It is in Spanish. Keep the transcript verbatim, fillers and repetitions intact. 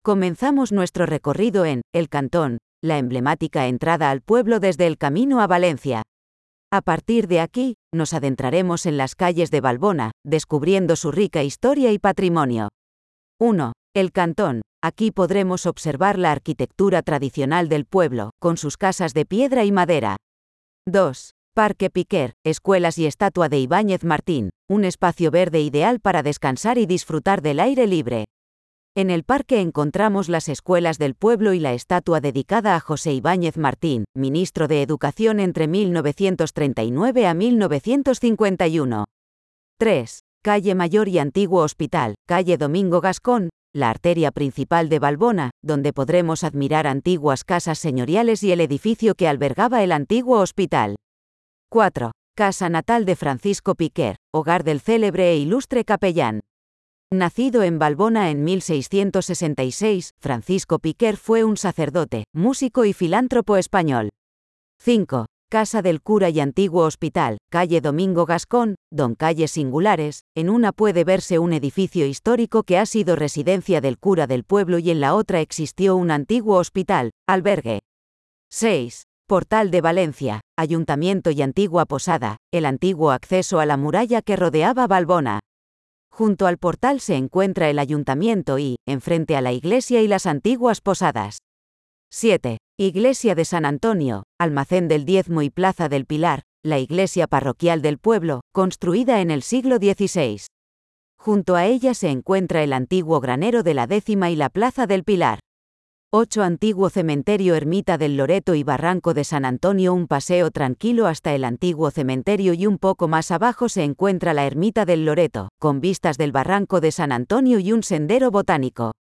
Comenzamos nuestro recorrido en El Cantón, la emblemática entrada al pueblo desde el camino a Valencia. A partir de aquí, nos adentraremos en las calles de Valbona, descubriendo su rica historia y patrimonio. uno. El Cantón. Aquí podremos observar la arquitectura tradicional del pueblo, con sus casas de piedra y madera. dos. Parque Piquer, escuelas y estatua de Ibáñez Martín, un espacio verde ideal para descansar y disfrutar del aire libre. En el parque encontramos las escuelas del pueblo y la estatua dedicada a José Ibáñez Martín, ministro de Educación entre mil novecientos treinta y nueve a mil novecientos cincuenta y uno. tres. Calle Mayor y Antiguo Hospital, calle Domingo Gascón, la arteria principal de Valbona, donde podremos admirar antiguas casas señoriales y el edificio que albergaba el antiguo hospital. cuatro. Casa natal de Francisco Piquer, hogar del célebre e ilustre capellán. Nacido en Valbona en mil seiscientos sesenta y seis, Francisco Piquer fue un sacerdote, músico y filántropo español. cinco. Casa del Cura y Antiguo Hospital, calle Domingo Gascón, don calles singulares, en una puede verse un edificio histórico que ha sido residencia del cura del pueblo y en la otra existió un antiguo hospital, albergue. seis. Portal de Valencia, ayuntamiento y antigua posada, el antiguo acceso a la muralla que rodeaba Valbona. Junto al portal se encuentra el ayuntamiento y, enfrente a la iglesia y las antiguas posadas. siete. Iglesia de San Antonio, almacén del diezmo y plaza del Pilar, la iglesia parroquial del pueblo, construida en el siglo dieciséis. Junto a ella se encuentra el antiguo granero de la décima y la plaza del Pilar. ocho. Antiguo cementerio Ermita del Loreto y Barranco de San Antonio, un paseo tranquilo hasta el antiguo cementerio y un poco más abajo se encuentra la Ermita del Loreto, con vistas del Barranco de San Antonio y un sendero botánico.